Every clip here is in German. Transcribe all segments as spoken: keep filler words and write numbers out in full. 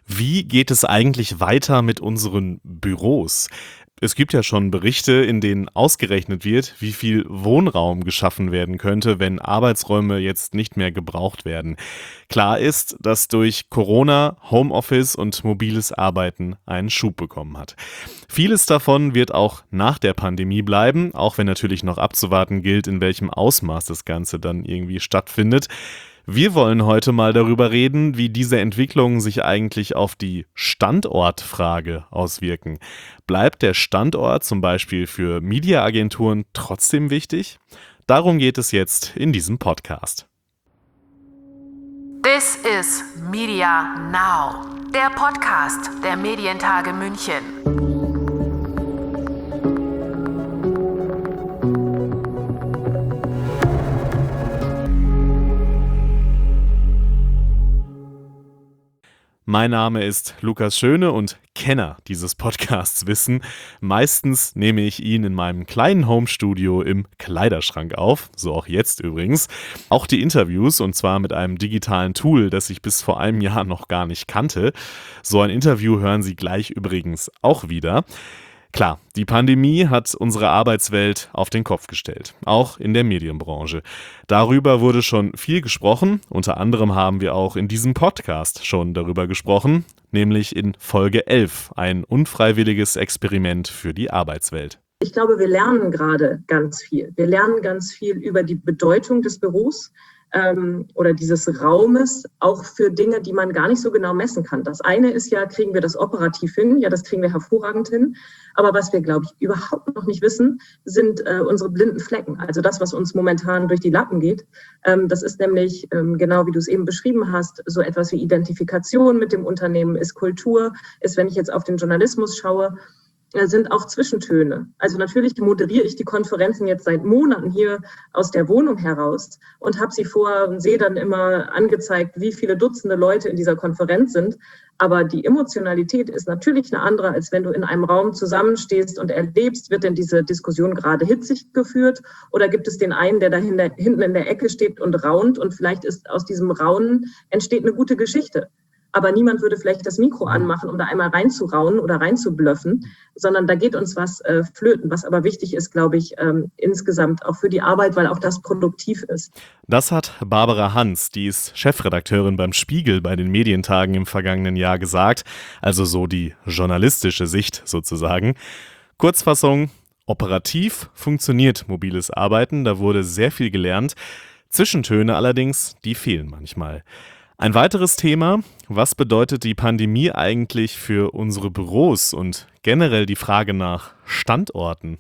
Wie geht es eigentlich weiter mit unseren Büros? Es gibt ja schon Berichte, in denen ausgerechnet wird, wie viel Wohnraum geschaffen werden könnte, wenn Arbeitsräume jetzt nicht mehr gebraucht werden. Klar ist, dass durch Corona Homeoffice und mobiles Arbeiten einen Schub bekommen hat. Vieles davon wird auch nach der Pandemie bleiben, auch wenn natürlich noch abzuwarten gilt, in welchem Ausmaß das Ganze dann irgendwie stattfindet. Wir wollen heute mal darüber reden, wie diese Entwicklungen sich eigentlich auf die Standortfrage auswirken. Bleibt der Standort zum Beispiel für Mediaagenturen trotzdem wichtig? Darum geht es jetzt in diesem Podcast. This is Media Now, der Podcast der Medientage München. Mein Name ist Lukas Schöne und Kenner dieses Podcasts wissen, meistens nehme ich ihn in meinem kleinen Homestudio im Kleiderschrank auf, so auch jetzt übrigens. Auch die Interviews, und zwar mit einem digitalen Tool, das ich bis vor einem Jahr noch gar nicht kannte. So ein Interview hören Sie gleich übrigens auch wieder. Klar, die Pandemie hat unsere Arbeitswelt auf den Kopf gestellt, auch in der Medienbranche. Darüber wurde schon viel gesprochen, unter anderem haben wir auch in diesem Podcast schon darüber gesprochen, nämlich in Folge elf, ein unfreiwilliges Experiment für die Arbeitswelt. Ich glaube, wir lernen gerade ganz viel. Wir lernen ganz viel über die Bedeutung des Büros ähm, oder dieses Raumes, auch für Dinge, die man gar nicht so genau messen kann. Das eine ist ja, kriegen wir das operativ hin? Ja, das kriegen wir hervorragend hin. Aber was wir, glaube ich, überhaupt noch nicht wissen, sind äh, unsere blinden Flecken. Also das, was uns momentan durch die Lappen geht. Ähm, das ist nämlich, ähm, genau wie du es eben beschrieben hast, so etwas wie Identifikation mit dem Unternehmen, ist Kultur, ist, wenn ich jetzt auf den Journalismus schaue, sind auch Zwischentöne. Also natürlich moderiere ich die Konferenzen jetzt seit Monaten hier aus der Wohnung heraus und habe sie vor und sehe dann immer angezeigt, wie viele Dutzende Leute in dieser Konferenz sind. Aber die Emotionalität ist natürlich eine andere, als wenn du in einem Raum zusammenstehst und erlebst, wird denn diese Diskussion gerade hitzig geführt oder gibt es den einen, der da hinten in der Ecke steht und raunt und vielleicht ist aus diesem Raunen entsteht eine gute Geschichte. Aber niemand würde vielleicht das Mikro anmachen, um da einmal reinzuraunen oder reinzublöffen, sondern da geht uns was äh, flöten, was aber wichtig ist, glaube ich, ähm, insgesamt auch für die Arbeit, weil auch das produktiv ist. Das hat Barbara Hans, die ist Chefredakteurin beim Spiegel bei den Medientagen im vergangenen Jahr gesagt, also so die journalistische Sicht sozusagen. Kurzfassung, operativ funktioniert mobiles Arbeiten, da wurde sehr viel gelernt. Zwischentöne allerdings, die fehlen manchmal. Ein weiteres Thema, was bedeutet die Pandemie eigentlich für unsere Büros und generell die Frage nach Standorten?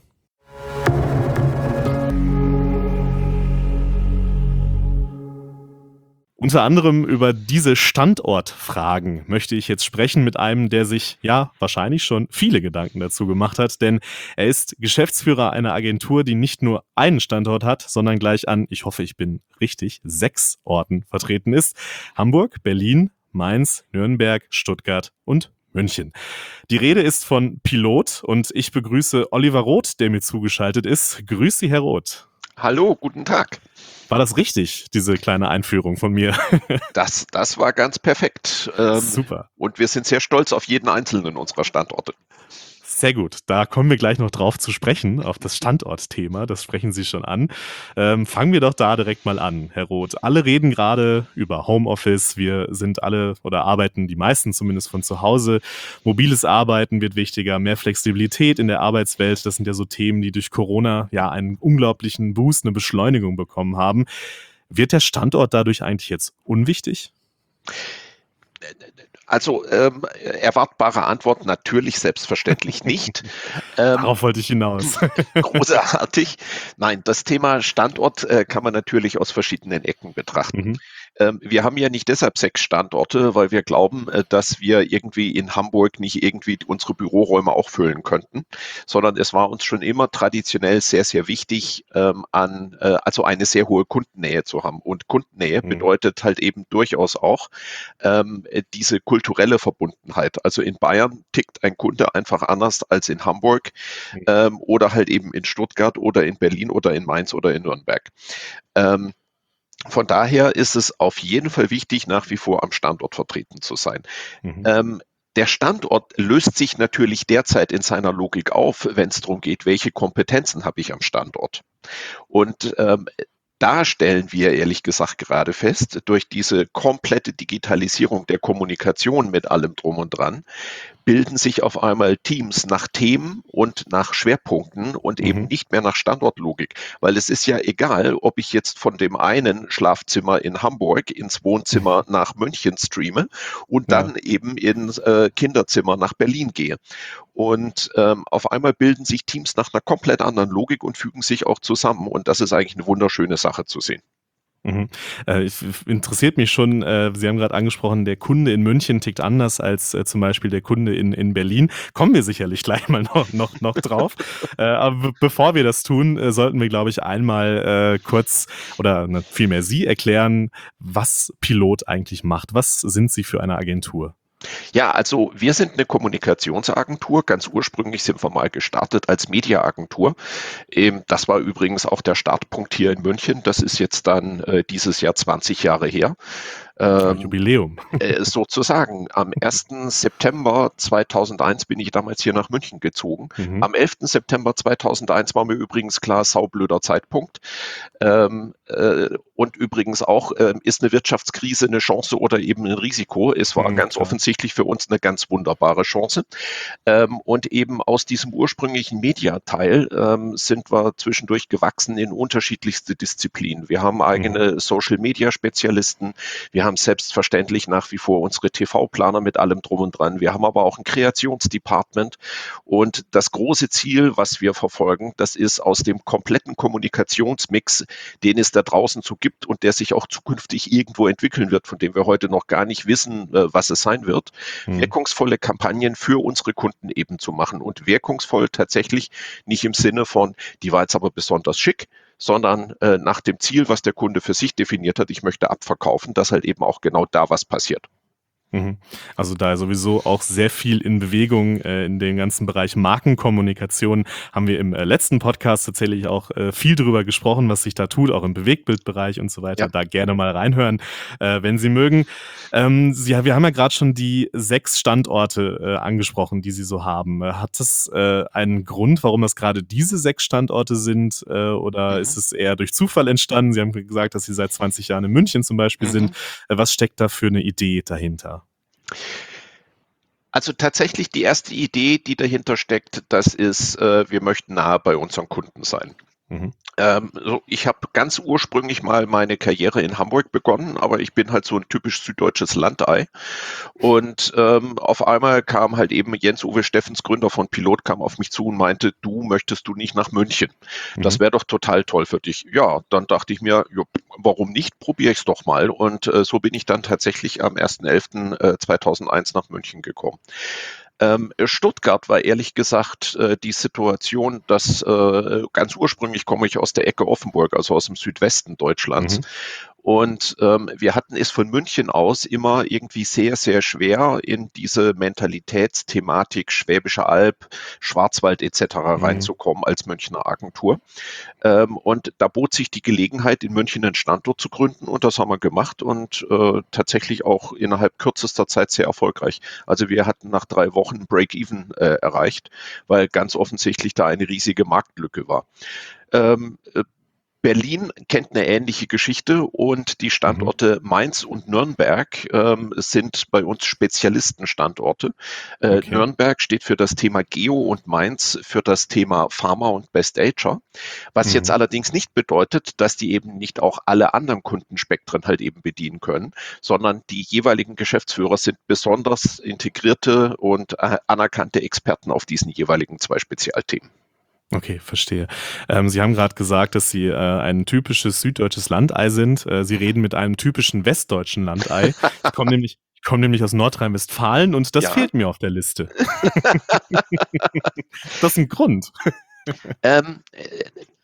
Unter anderem über diese Standortfragen möchte ich jetzt sprechen mit einem, der sich ja wahrscheinlich schon viele Gedanken dazu gemacht hat, denn er ist Geschäftsführer einer Agentur, die nicht nur einen Standort hat, sondern gleich an, ich hoffe, ich bin richtig, sechs Orten vertreten ist. Hamburg, Berlin, Mainz, Nürnberg, Stuttgart und München. Die Rede ist von Pilot und ich begrüße Oliver Roth, der mir zugeschaltet ist. Grüß Sie, Herr Roth. Hallo, guten Tag. War das richtig, diese kleine Einführung von mir? Das, das war ganz perfekt. Ähm, Super. Und wir sind sehr stolz auf jeden einzelnen unserer Standorte. Sehr gut, da kommen wir gleich noch drauf zu sprechen, auf das Standortthema, das sprechen Sie schon an. Ähm, fangen wir doch da direkt mal an, Herr Roth. Alle reden gerade über Homeoffice, wir sind alle oder arbeiten die meisten zumindest von zu Hause. Mobiles Arbeiten wird wichtiger, mehr Flexibilität in der Arbeitswelt, das sind ja so Themen, die durch Corona ja einen unglaublichen Boost, eine Beschleunigung bekommen haben. Wird der Standort dadurch eigentlich jetzt unwichtig? Also ähm, erwartbare Antwort natürlich selbstverständlich nicht. Ähm, Darauf wollte ich hinaus. Großartig. Nein, das Thema Standort äh, kann man natürlich aus verschiedenen Ecken betrachten. Mhm. Ähm, wir haben ja nicht deshalb sechs Standorte, weil wir glauben, äh, dass wir irgendwie in Hamburg nicht irgendwie unsere Büroräume auch füllen könnten, sondern es war uns schon immer traditionell sehr, sehr wichtig, ähm, an äh, also eine sehr hohe Kundennähe zu haben. Und Kundennähe mhm. bedeutet halt eben durchaus auch ähm, diese kulturelle Verbundenheit. Also in Bayern tickt ein Kunde einfach anders als in Hamburg mhm. ähm, oder halt eben in Stuttgart oder in Berlin oder in Mainz oder in Nürnberg. Ähm, Von daher ist es auf jeden Fall wichtig, nach wie vor am Standort vertreten zu sein. Mhm. Ähm, der Standort löst sich natürlich derzeit in seiner Logik auf, wenn es darum geht, welche Kompetenzen habe ich am Standort. Und ähm, da stellen wir ehrlich gesagt gerade fest, durch diese komplette Digitalisierung der Kommunikation mit allem drum und dran, bilden sich auf einmal Teams nach Themen und nach Schwerpunkten und eben Mhm. nicht mehr nach Standortlogik. Weil es ist ja egal, ob ich jetzt von dem einen Schlafzimmer in Hamburg ins Wohnzimmer nach München streame und Ja. dann eben ins äh, Kinderzimmer nach Berlin gehe. Und ähm, auf einmal bilden sich Teams nach einer komplett anderen Logik und fügen sich auch zusammen. Und das ist eigentlich eine wunderschöne Sache zu sehen. Mhm. Äh, ich, interessiert mich schon, äh, Sie haben gerade angesprochen, der Kunde in München tickt anders als äh, zum Beispiel der Kunde in, in Berlin. Kommen wir sicherlich gleich mal noch, noch, noch drauf. äh, aber bevor wir das tun, äh, sollten wir, glaube ich, einmal äh, kurz oder ne, vielmehr Sie erklären, was Pilot eigentlich macht. Was sind Sie für eine Agentur? Ja, also wir sind eine Kommunikationsagentur. Ganz ursprünglich sind wir mal gestartet als Mediaagentur. Ähm, das war übrigens auch der Startpunkt hier in München. Das ist jetzt dann äh, dieses Jahr zwanzig Jahre her. Ja, Ähm, Jubiläum. äh, sozusagen. Am ersten September zweitausendeins bin ich damals hier nach München gezogen. Mhm. Am elften September zweitausendeins war mir übrigens klar, saublöder Zeitpunkt. Ähm, äh, und übrigens auch, äh, ist eine Wirtschaftskrise eine Chance oder eben ein Risiko? Es war Mhm, ganz klar. offensichtlich für uns eine ganz wunderbare Chance. Ähm, und eben aus diesem ursprünglichen Mediateil ähm, sind wir zwischendurch gewachsen in unterschiedlichste Disziplinen. Wir haben eigene Mhm. Social-Media-Spezialisten, wir haben selbstverständlich nach wie vor unsere T V-Planer mit allem drum und dran, wir haben aber auch ein Kreationsdepartment und das große Ziel, was wir verfolgen, das ist aus dem kompletten Kommunikationsmix, den es da draußen so gibt und der sich auch zukünftig irgendwo entwickeln wird, von dem wir heute noch gar nicht wissen, äh, was es sein wird, Mhm. wirkungsvolle Kampagnen für unsere Kunden eben zu machen und wirkungsvoll tatsächlich nicht im Sinne von, die war jetzt aber besonders schick, sondern äh, nach dem Ziel, was der Kunde für sich definiert hat, ich möchte abverkaufen, dass halt eben auch genau da was passiert. Mhm. Also da sowieso auch sehr viel in Bewegung äh, in dem ganzen Bereich Markenkommunikation haben wir im äh, letzten Podcast tatsächlich auch äh, viel drüber gesprochen, was sich da tut, auch im Bewegtbildbereich und so weiter. Ja. Da gerne mal reinhören, äh, wenn Sie mögen. Ähm, Sie, wir haben ja gerade schon die sechs Standorte äh, angesprochen, die Sie so haben. Äh, Hat das äh, einen Grund, warum das gerade diese sechs Standorte sind äh, oder Mhm. ist es eher durch Zufall entstanden? Sie haben gesagt, dass Sie seit zwanzig Jahren in München zum Beispiel Mhm. sind. Äh, was steckt da für eine Idee dahinter? Also tatsächlich die erste Idee, die dahinter steckt, das ist, äh, wir möchten nahe bei unseren Kunden sein. Mhm. Ähm, so, ich habe ganz ursprünglich mal meine Karriere in Hamburg begonnen, aber ich bin halt so ein typisch süddeutsches Landei. Und ähm, auf einmal kam halt eben Jens-Uwe Steffens, Gründer von Pilot, kam auf mich zu und meinte, du möchtest du nicht nach München? Das Mhm. wäre doch total toll für dich. Ja, dann dachte ich mir, jo, warum nicht? Probiere ich es doch mal. Und äh, so bin ich dann tatsächlich am ersten elften zweitausendeins nach München gekommen. Ähm, Stuttgart war ehrlich gesagt äh, die Situation, dass äh, ganz ursprünglich komme ich aus der Ecke Offenburg, also aus dem Südwesten Deutschlands. Mhm. Und ähm, wir hatten es von München aus immer irgendwie sehr, sehr schwer, in diese Mentalitätsthematik Schwäbische Alb, Schwarzwald et cetera Mhm. reinzukommen als Münchner Agentur. Ähm, und da bot sich die Gelegenheit, in München einen Standort zu gründen und das haben wir gemacht und äh, tatsächlich auch innerhalb kürzester Zeit sehr erfolgreich. Also wir hatten nach drei Wochen Break-Even äh, erreicht, weil ganz offensichtlich da eine riesige Marktlücke war. Ähm, äh, Berlin kennt eine ähnliche Geschichte und die Standorte Mainz und Nürnberg ähm, sind bei uns Spezialistenstandorte. Äh, Okay. Nürnberg steht für das Thema Geo und Mainz für das Thema Pharma und Best Ager. Was jetzt Mhm. allerdings nicht bedeutet, dass die eben nicht auch alle anderen Kundenspektren halt eben bedienen können, sondern die jeweiligen Geschäftsführer sind besonders integrierte und äh, anerkannte Experten auf diesen jeweiligen zwei Spezialthemen. Okay, verstehe. Ähm, Sie haben gerade gesagt, dass Sie äh, ein typisches süddeutsches Landei sind. Äh, Sie reden mit einem typischen westdeutschen Landei. Ich komme nämlich, ich komme nämlich aus Nordrhein-Westfalen und das Ja. fehlt mir auf der Liste. Das ist ein Grund. Ähm, äh,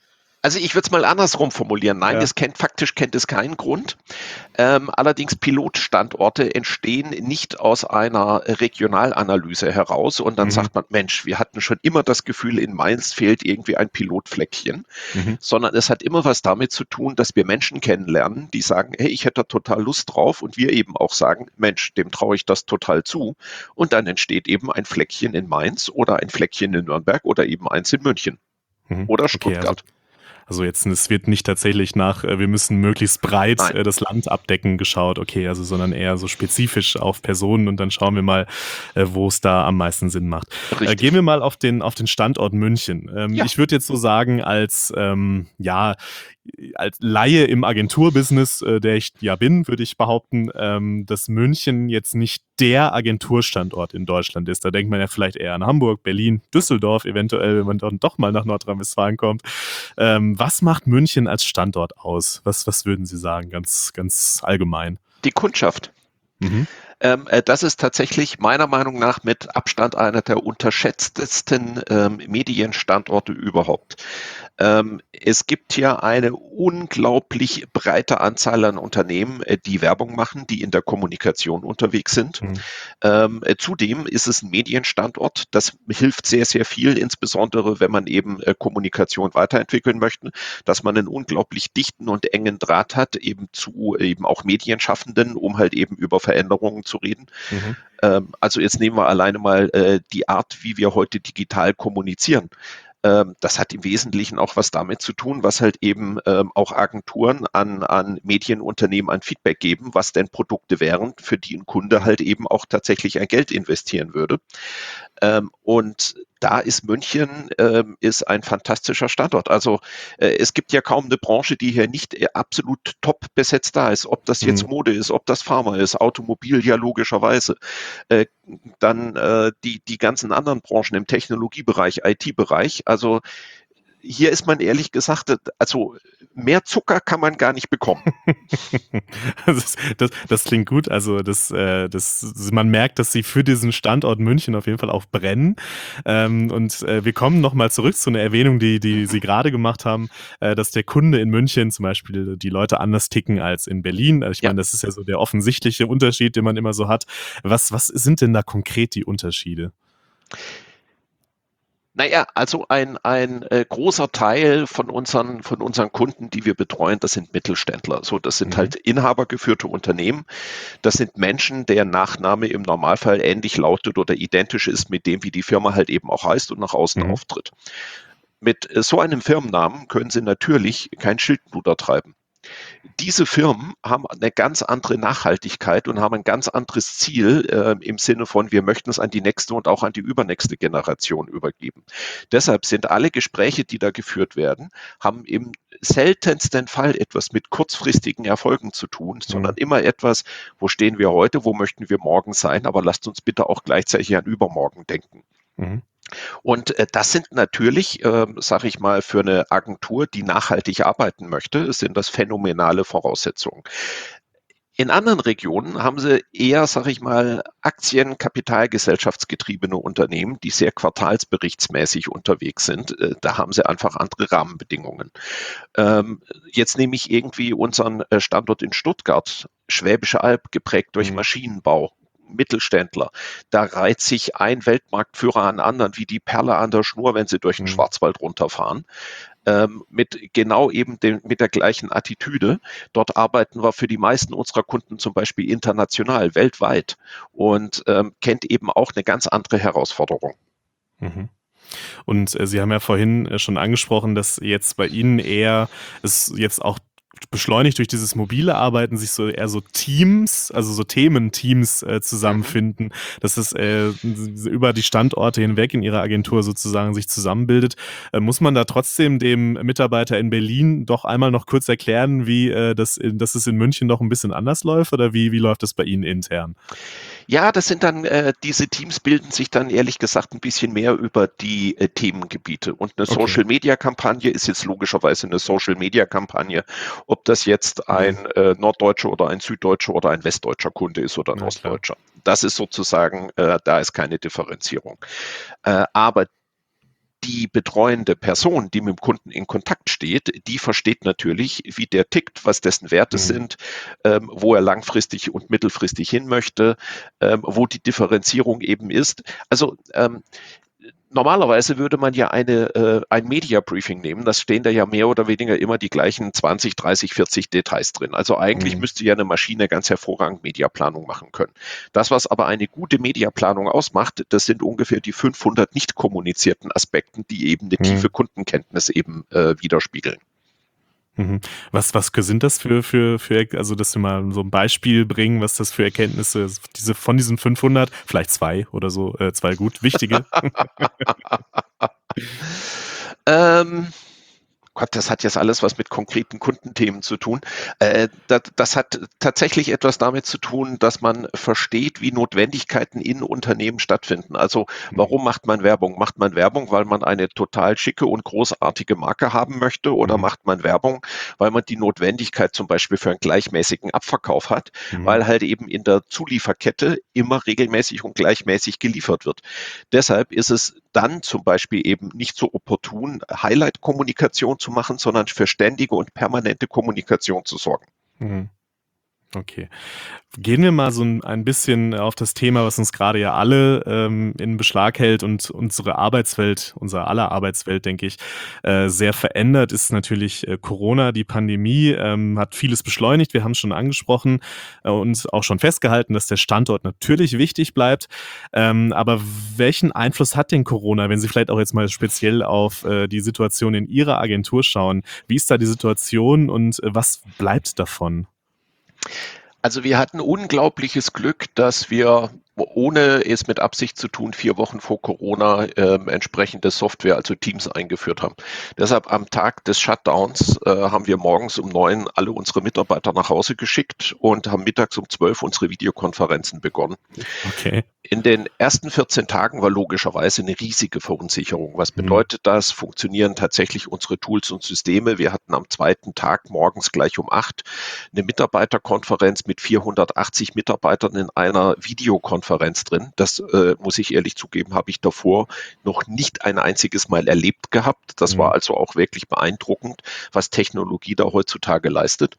Also ich würde es mal andersrum formulieren. Nein, Ja. es kennt, faktisch kennt es keinen Grund. Ähm, allerdings Pilotstandorte entstehen nicht aus einer Regionalanalyse heraus und dann Mhm. sagt man, Mensch, wir hatten schon immer das Gefühl, in Mainz fehlt irgendwie ein Pilotfleckchen, Mhm. sondern es hat immer was damit zu tun, dass wir Menschen kennenlernen, die sagen, hey, ich hätte da total Lust drauf und wir eben auch sagen, Mensch, dem traue ich das total zu und dann entsteht eben ein Fleckchen in Mainz oder ein Fleckchen in Nürnberg oder eben eins in München Mhm. oder Okay, also Stuttgart. Also jetzt, es wird nicht tatsächlich nach, äh, wir müssen möglichst breit Nein. äh, das Land abdecken geschaut, okay, also sondern eher so spezifisch auf Personen und dann schauen wir mal, äh, wo es da am meisten Sinn macht. Äh, Richtig. gehen wir mal auf den, auf den Standort München. Ähm, Ja. Ich würde jetzt so sagen, als, ähm, ja, als Laie im Agenturbusiness, äh, der ich ja bin, würde ich behaupten, ähm, dass München jetzt nicht der Agenturstandort in Deutschland ist. Da denkt man ja vielleicht eher an Hamburg, Berlin, Düsseldorf, eventuell, wenn man dann doch mal nach Nordrhein-Westfalen kommt. Ähm, was macht München als Standort aus? Was, was würden Sie sagen, ganz, ganz allgemein? Die Kundschaft. Mhm. Ähm, äh, das ist tatsächlich meiner Meinung nach mit Abstand einer der unterschätztesten ähm, Medienstandorte überhaupt. Ähm, es gibt hier eine unglaublich breite Anzahl an Unternehmen, äh, die Werbung machen, die in der Kommunikation unterwegs sind. Mhm. Ähm, äh, zudem ist es ein Medienstandort. Das hilft sehr, sehr viel, insbesondere wenn man eben äh, Kommunikation weiterentwickeln möchte, dass man einen unglaublich dichten und engen Draht hat, eben zu eben auch Medienschaffenden, um halt eben über Veränderungen zu reden. Mhm. Ähm, also jetzt nehmen wir alleine mal äh, die Art, wie wir heute digital kommunizieren. Ähm, das hat im Wesentlichen auch was damit zu tun, was halt eben ähm, auch Agenturen an, an Medienunternehmen ein Feedback geben, was denn Produkte wären, für die ein Kunde halt eben auch tatsächlich ein Geld investieren würde. Ähm, und da ist München ähm, ist ein fantastischer Standort. Also äh, es gibt ja kaum eine Branche, die hier nicht äh, absolut top besetzt da ist. Ob das jetzt Mhm. Mode ist, ob das Pharma ist, Automobil ja logischerweise. Äh, dann äh, die, die ganzen anderen Branchen im Technologiebereich, I T-Bereich. Also hier ist man ehrlich gesagt, also mehr Zucker kann man gar nicht bekommen. Das, das, das klingt gut. Also das, äh, das, man merkt, dass Sie für diesen Standort München auf jeden Fall auch brennen. Ähm, und äh, wir kommen nochmal zurück zu einer Erwähnung, die, die Sie gerade gemacht haben, äh, dass der Kunde in München zum Beispiel die Leute anders ticken als in Berlin. Also ich Ja. meine, das ist ja so der offensichtliche Unterschied, den man immer so hat. Was, was sind denn da konkret die Unterschiede? Naja, also ein, ein äh, großer Teil von unseren, von unseren Kunden, die wir betreuen, das sind Mittelständler. So, das sind Mhm. halt inhabergeführte Unternehmen. Das sind Menschen, deren Nachname im Normalfall ähnlich lautet oder identisch ist mit dem, wie die Firma halt eben auch heißt und nach außen Mhm. auftritt. Mit äh, so einem Firmennamen können Sie natürlich kein Schildluder treiben. Diese Firmen haben eine ganz andere Nachhaltigkeit und haben ein ganz anderes Ziel äh, im Sinne von, wir möchten es an die nächste und auch an die übernächste Generation übergeben. Deshalb sind alle Gespräche, die da geführt werden, haben im seltensten Fall etwas mit kurzfristigen Erfolgen zu tun, sondern Mhm. immer etwas, wo stehen wir heute, wo möchten wir morgen sein, aber lasst uns bitte auch gleichzeitig an übermorgen denken. Mhm. Und äh, das sind natürlich, äh, sage ich mal, für eine Agentur, die nachhaltig arbeiten möchte, sind das phänomenale Voraussetzungen. In anderen Regionen haben sie eher, sage ich mal, Aktien-, Kapitalgesellschaftsgetriebene Unternehmen, die sehr quartalsberichtsmäßig unterwegs sind. Äh, Da haben sie einfach andere Rahmenbedingungen. Ähm, Jetzt nehme ich irgendwie unseren äh, Standort in Stuttgart, Schwäbische Alb, geprägt durch Mhm. Maschinenbau. Mittelständler. Da reiht sich ein Weltmarktführer an anderen wie die Perle an der Schnur, wenn sie durch den Mhm. Schwarzwald runterfahren. Ähm, mit genau eben dem, mit der gleichen Attitüde. Dort arbeiten wir für die meisten unserer Kunden zum Beispiel international, weltweit und ähm, kennt eben auch eine ganz andere Herausforderung. Mhm. Und äh, Sie haben ja vorhin äh, schon angesprochen, dass jetzt bei Ihnen eher es jetzt auch beschleunigt durch dieses mobile Arbeiten sich so eher so Teams, also so Thementeams äh, zusammenfinden, dass es äh, über die Standorte hinweg in Ihrer Agentur sozusagen sich zusammenbildet. Äh, muss man da trotzdem dem Mitarbeiter in Berlin doch einmal noch kurz erklären, wie äh, das, in, dass es in München noch ein bisschen anders läuft oder wie, wie läuft das bei Ihnen intern? Ja, das sind dann, äh, diese Teams bilden sich dann ehrlich gesagt ein bisschen mehr über die äh, Themengebiete. Und eine Okay. Social-Media-Kampagne ist jetzt logischerweise eine Social-Media-Kampagne, ob das jetzt ein äh, norddeutscher oder ein süddeutscher oder ein westdeutscher Kunde ist oder ein Na klar. ostdeutscher. Das ist sozusagen, äh, da ist keine Differenzierung. Äh, aber die betreuende Person, die mit dem Kunden in Kontakt steht, die versteht natürlich, wie der tickt, was dessen Werte mhm. sind, ähm, wo er langfristig und mittelfristig hin möchte, ähm, wo die Differenzierung eben ist. Also ähm, normalerweise würde man ja eine, äh, ein Media-Briefing nehmen, das stehen da ja mehr oder weniger immer die gleichen zwanzig, dreißig, vierzig Details drin. Also eigentlich mhm. müsste ja eine Maschine ganz hervorragend Mediaplanung machen können. Das, was aber eine gute Mediaplanung ausmacht, das sind ungefähr die fünfhundert nicht kommunizierten Aspekten, die eben eine mhm. tiefe Kundenkenntnis eben äh, widerspiegeln. Mhm. Was, was sind das für, für, für, also dass wir mal so ein Beispiel bringen, was das für Erkenntnisse, diese, von diesen fünfhundert, vielleicht zwei oder so, äh, zwei gut, wichtige? ähm, Gott, das hat jetzt alles was mit konkreten Kundenthemen zu tun. Äh, das, das hat tatsächlich etwas damit zu tun, dass man versteht, wie Notwendigkeiten in Unternehmen stattfinden. Also warum macht man Werbung? Macht man Werbung, weil man eine total schicke und großartige Marke haben möchte? Oder mhm. macht man Werbung, weil man die Notwendigkeit zum Beispiel für einen gleichmäßigen Abverkauf hat? Mhm. Weil halt eben in der Zulieferkette immer regelmäßig und gleichmäßig geliefert wird. Deshalb ist es dann zum Beispiel eben nicht so opportun, Highlight-Kommunikation zu machen, sondern für ständige und permanente Kommunikation zu sorgen. Mhm. Okay. Gehen wir mal so ein bisschen auf das Thema, was uns gerade ja alle ähm, in Beschlag hält und unsere Arbeitswelt, unsere aller Arbeitswelt, denke ich, äh, sehr verändert, ist natürlich äh, Corona. Die Pandemie ähm, hat vieles beschleunigt. Wir haben es schon angesprochen äh, und auch schon festgehalten, dass der Standort natürlich wichtig bleibt. Ähm, aber welchen Einfluss hat denn Corona, wenn Sie vielleicht auch jetzt mal speziell auf äh, die Situation in Ihrer Agentur schauen? Wie ist da die Situation und äh, was bleibt davon? Also wir hatten unglaubliches Glück, dass wir, ohne es mit Absicht zu tun, vier Wochen vor Corona äh, entsprechende Software, also Teams, eingeführt haben. Deshalb am Tag des Shutdowns äh, haben wir morgens um neun alle unsere Mitarbeiter nach Hause geschickt und haben mittags um zwölf unsere Videokonferenzen begonnen. Okay. In den ersten vierzehn Tagen war logischerweise eine riesige Verunsicherung. Was bedeutet das? Funktionieren tatsächlich unsere Tools und Systeme? Wir hatten am zweiten Tag morgens gleich um acht eine Mitarbeiterkonferenz mit vierhundertachtzig Mitarbeitern in einer Videokonferenz drin. Das äh, muss ich ehrlich zugeben, habe ich davor noch nicht ein einziges Mal erlebt gehabt. Das mhm. war also auch wirklich beeindruckend, was Technologie da heutzutage leistet.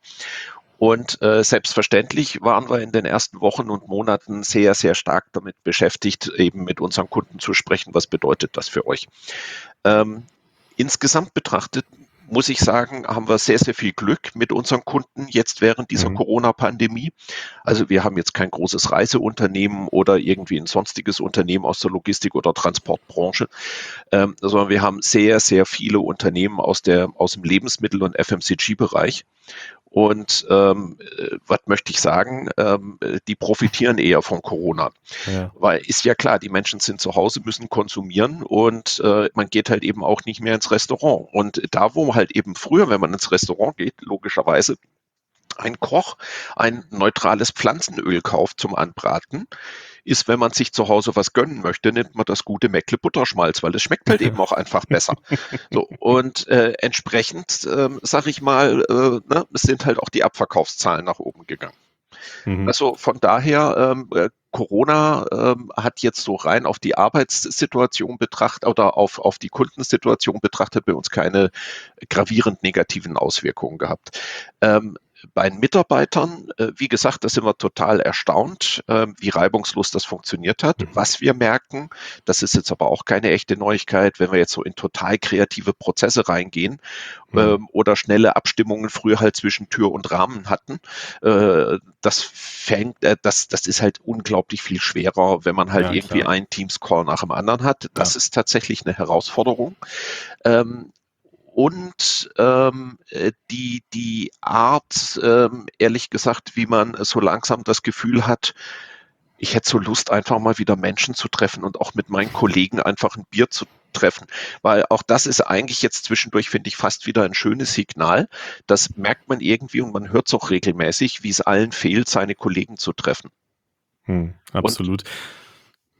Und äh, selbstverständlich waren wir in den ersten Wochen und Monaten sehr, sehr stark damit beschäftigt, eben mit unseren Kunden zu sprechen. Was bedeutet das für euch? Ähm, insgesamt betrachtet muss ich sagen, haben wir sehr, sehr viel Glück mit unseren Kunden jetzt während dieser mhm. Corona-Pandemie. Also wir haben jetzt kein großes Reiseunternehmen oder irgendwie ein sonstiges Unternehmen aus der Logistik- oder Transportbranche, ähm, sondern wir haben sehr, sehr viele Unternehmen aus, der, aus dem Lebensmittel- und F M C G-Bereich. Und ähm, was möchte ich sagen, ähm, die profitieren eher von Corona. Ja. Weil ist ja klar, die Menschen sind zu Hause, müssen konsumieren und äh, man geht halt eben auch nicht mehr ins Restaurant. Und da, wo halt eben früher, wenn man ins Restaurant geht, logischerweise ein Koch ein neutrales Pflanzenöl kauft zum Anbraten, ist, wenn man sich zu Hause was gönnen möchte, nimmt man das gute Meckle Butterschmalz, weil es schmeckt halt eben auch einfach besser. So, und äh, entsprechend, äh, sag ich mal, äh, ne, es sind halt auch die Abverkaufszahlen nach oben gegangen. Mhm. Also von daher, ähm, Corona ähm, hat jetzt so rein auf die Arbeitssituation betrachtet oder auf, auf die Kundensituation betrachtet bei uns keine gravierend negativen Auswirkungen gehabt. Ähm, Bei den Mitarbeitern, äh, wie gesagt, da sind wir total erstaunt, äh, wie reibungslos das funktioniert hat. Mhm. Was wir merken, das ist jetzt aber auch keine echte Neuigkeit, wenn wir jetzt so in total kreative Prozesse reingehen mhm. ähm, oder schnelle Abstimmungen früher halt zwischen Tür und Rahmen hatten, äh, das fängt, äh, das, das ist halt unglaublich viel schwerer, wenn man halt ja, irgendwie klar. einen Teams-Call nach dem anderen hat. Das ja. ist tatsächlich eine Herausforderung. Ähm, Und ähm, die, die Art, ähm, ehrlich gesagt, wie man so langsam das Gefühl hat, ich hätte so Lust, einfach mal wieder Menschen zu treffen und auch mit meinen Kollegen einfach ein Bier zu treffen. Weil auch das ist eigentlich jetzt zwischendurch, finde ich, fast wieder ein schönes Signal. Das merkt man irgendwie und man hört es auch regelmäßig, wie es allen fehlt, seine Kollegen zu treffen. Hm, absolut. Und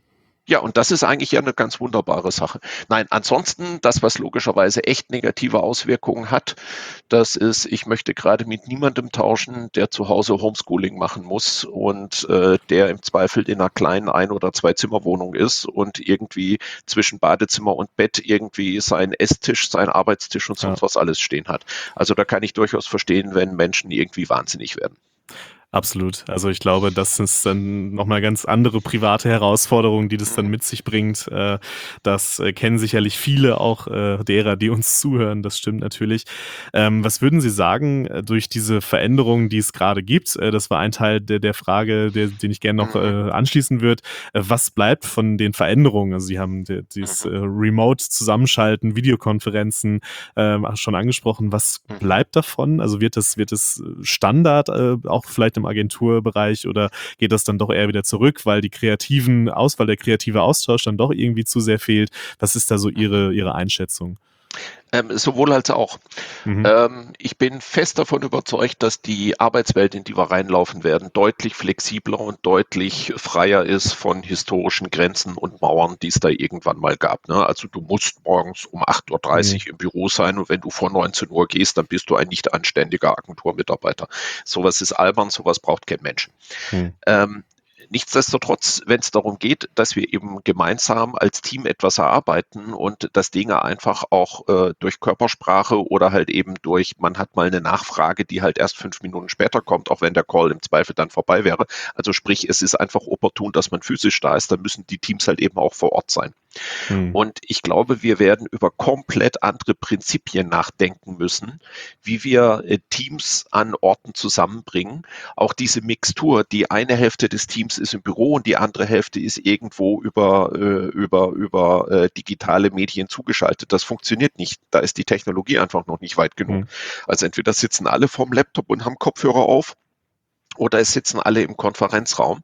Ja, und das ist eigentlich ja eine ganz wunderbare Sache. Nein, ansonsten, das, was logischerweise echt negative Auswirkungen hat, das ist, ich möchte gerade mit niemandem tauschen, der zu Hause Homeschooling machen muss und äh, der im Zweifel in einer kleinen Ein- oder Zwei-Zimmer-Wohnung ist und irgendwie zwischen Badezimmer und Bett irgendwie seinen Esstisch, seinen Arbeitstisch und sonst Ja. was alles stehen hat. Also da kann ich durchaus verstehen, wenn Menschen irgendwie wahnsinnig werden. Absolut. Also ich glaube, das ist dann nochmal ganz andere private Herausforderungen, die das dann Mhm. mit sich bringt. Äh, Das äh, kennen sicherlich viele auch äh, derer, die uns zuhören. Das stimmt natürlich. Ähm, Was würden Sie sagen, äh, durch diese Veränderungen, die es gerade gibt? Äh, Das war ein Teil der, der Frage, der, den ich gerne noch Mhm. äh, anschließen würde. Äh, Was bleibt von den Veränderungen? Also Sie haben die- dieses Mhm. äh, Remote-Zusammenschalten, Videokonferenzen ähm, schon angesprochen. Was Mhm. bleibt davon? Also wird das, wird es Standard äh, auch vielleicht im Agenturbereich oder geht das dann doch eher wieder zurück, weil die kreativen Auswahl, der kreative Austausch dann doch irgendwie zu sehr fehlt? Was ist da so Ihre, Ihre Einschätzung? Ähm, sowohl als auch. Mhm. Ähm, ich bin fest davon überzeugt, dass die Arbeitswelt, in die wir reinlaufen werden, deutlich flexibler und deutlich freier ist von historischen Grenzen und Mauern, die es da irgendwann mal gab. Ne? Also du musst morgens um acht Uhr Mhm. dreißig im Büro sein und wenn du vor neunzehn Uhr gehst, dann bist du ein nicht anständiger Agenturmitarbeiter. Sowas ist albern, sowas braucht kein Mensch. Mhm. Ähm, Nichtsdestotrotz, wenn es darum geht, dass wir eben gemeinsam als Team etwas erarbeiten und dass Dinge einfach auch äh, durch Körpersprache oder halt eben durch, man hat mal eine Nachfrage, die halt erst fünf Minuten später kommt, auch wenn der Call im Zweifel dann vorbei wäre. Also sprich, es ist einfach opportun, dass man physisch da ist, dann müssen die Teams halt eben auch vor Ort sein. Mhm. Und ich glaube, wir werden über komplett andere Prinzipien nachdenken müssen, wie wir äh, Teams an Orten zusammenbringen. Auch diese Mixtur, die eine Hälfte des Teams ist im Büro und die andere Hälfte ist irgendwo über, äh, über, über äh, digitale Medien zugeschaltet. Das funktioniert nicht. Da ist die Technologie einfach noch nicht weit genug. Mhm. Also entweder sitzen alle vorm Laptop und haben Kopfhörer auf, oder es sitzen alle im Konferenzraum.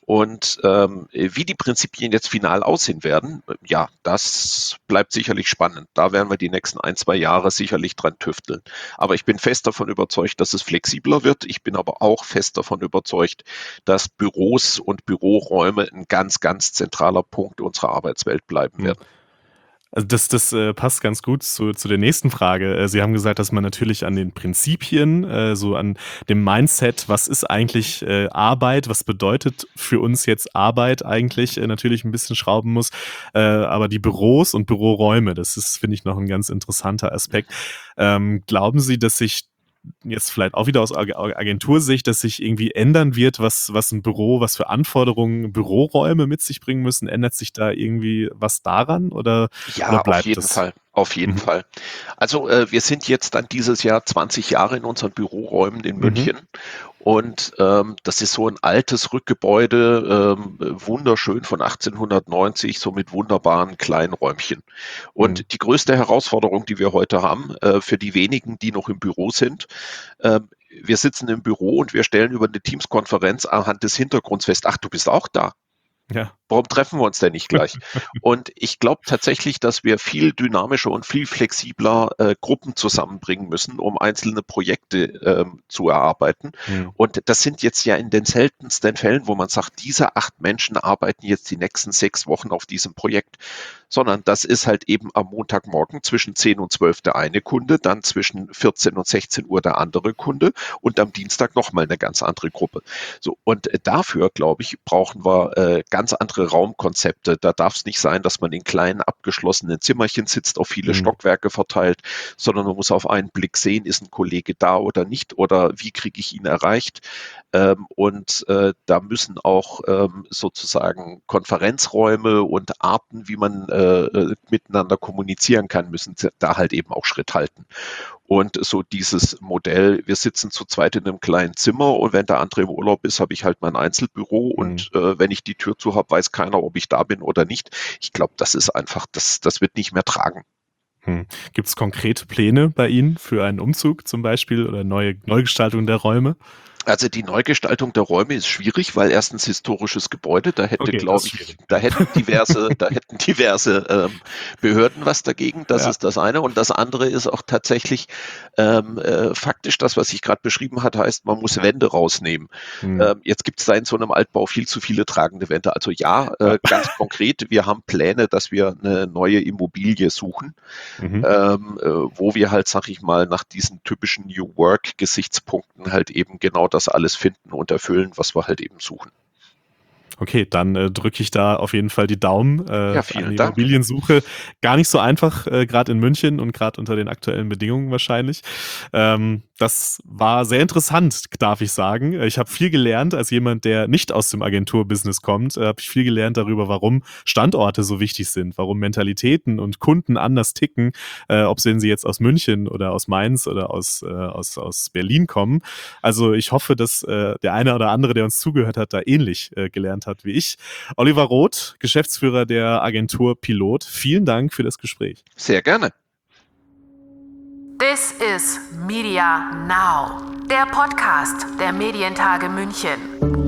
Und ähm, wie die Prinzipien jetzt final aussehen werden, ja, das bleibt sicherlich spannend. Da werden wir die nächsten ein, zwei Jahre sicherlich dran tüfteln. Aber ich bin fest davon überzeugt, dass es flexibler wird. Ich bin aber auch fest davon überzeugt, dass Büros und Büroräume ein ganz, ganz zentraler Punkt unserer Arbeitswelt bleiben Mhm. werden. Also das, das äh, passt ganz gut zu, zu der nächsten Frage. Äh, Sie haben gesagt, dass man natürlich an den Prinzipien, äh, so an dem Mindset, was ist eigentlich äh, Arbeit, was bedeutet für uns jetzt Arbeit eigentlich, äh, natürlich ein bisschen schrauben muss. Äh, aber die Büros und Büroräume, das ist, finde ich, noch ein ganz interessanter Aspekt. Ähm, glauben Sie, dass sich jetzt vielleicht auch wieder aus Ag- Agentursicht, dass sich irgendwie ändern wird, was, was ein Büro, was für Anforderungen Büroräume mit sich bringen müssen? Ändert sich da irgendwie was daran oder, oder Ja, auf bleibt jeden das? Fall. Auf jeden Mhm. Fall. Also äh, wir sind jetzt dann dieses Jahr zwanzig Jahre in unseren Büroräumen in Mhm. München und ähm, das ist so ein altes Rückgebäude, ähm, wunderschön von achtzehnhundertneunzig, so mit wunderbaren kleinen Räumchen. Mhm. Und die größte Herausforderung, die wir heute haben, äh, für die wenigen, die noch im Büro sind, ähm, wir sitzen im Büro und wir stellen über eine Teams-Konferenz anhand des Hintergrunds fest, ach, du bist auch da. Ja. Warum treffen wir uns denn nicht gleich? Und ich glaube tatsächlich, dass wir viel dynamischer und viel flexibler äh, Gruppen zusammenbringen müssen, um einzelne Projekte ähm, zu erarbeiten. Mhm. Und das sind jetzt ja in den seltensten Fällen, wo man sagt, diese acht Menschen arbeiten jetzt die nächsten sechs Wochen auf diesem Projekt, sondern das ist halt eben am Montagmorgen zwischen zehn und zwölf der eine Kunde, dann zwischen vierzehn und sechzehn Uhr der andere Kunde und am Dienstag nochmal eine ganz andere Gruppe. So, und dafür, glaube ich, brauchen wir äh, ganz andere Raumkonzepte. Da darf es nicht sein, dass man in kleinen abgeschlossenen Zimmerchen sitzt, auf viele Mhm. Stockwerke verteilt, sondern man muss auf einen Blick sehen, ist ein Kollege da oder nicht oder wie kriege ich ihn erreicht. Ähm, und äh, da müssen auch ähm, sozusagen Konferenzräume und Arten, wie man äh, äh, miteinander kommunizieren kann, müssen da halt eben auch Schritt halten. Und so dieses Modell, wir sitzen zu zweit in einem kleinen Zimmer und wenn der andere im Urlaub ist, habe ich halt mein Einzelbüro Mhm. und äh, wenn ich die Tür zu habe, weiß keiner, ob ich da bin oder nicht. Ich glaube, das ist einfach, das, das wird nicht mehr tragen. Mhm. Gibt es konkrete Pläne bei Ihnen für einen Umzug zum Beispiel oder neue Neugestaltung der Räume? Also die Neugestaltung der Räume ist schwierig, weil erstens historisches Gebäude, da hätte, Okay, glaube ich, da hätten diverse, da hätten diverse ähm, Behörden was dagegen. Das Ja. ist das eine. Und das andere ist auch tatsächlich ähm, äh, faktisch das, was ich gerade beschrieben hat, heißt, man muss Wände rausnehmen. Hm. Ähm, jetzt gibt es da in so einem Altbau viel zu viele tragende Wände. Also ja, äh, ganz konkret, wir haben Pläne, dass wir eine neue Immobilie suchen, Mhm. ähm, äh, wo wir halt, sag ich mal, nach diesen typischen New Work-Gesichtspunkten halt eben genau das alles finden und erfüllen, was wir halt eben suchen. Okay, dann äh, drücke ich da auf jeden Fall die Daumen äh, Ja, für vielen eine Dank. Immobiliensuche. Gar nicht so einfach, äh, gerade in München und gerade unter den aktuellen Bedingungen wahrscheinlich. Ähm, das war sehr interessant, darf ich sagen. Ich habe viel gelernt, als jemand, der nicht aus dem Agenturbusiness kommt, äh, habe ich viel gelernt darüber, warum Standorte so wichtig sind, warum Mentalitäten und Kunden anders ticken, äh, ob sie jetzt aus München oder aus Mainz oder aus, äh, aus, aus Berlin kommen. Also ich hoffe, dass äh, der eine oder andere, der uns zugehört hat, da ähnlich äh, gelernt hat wie ich. Oliver Roth, Geschäftsführer der Agentur Pilot, vielen Dank für das Gespräch. Sehr gerne. This is Media Now, der Podcast der Medientage München.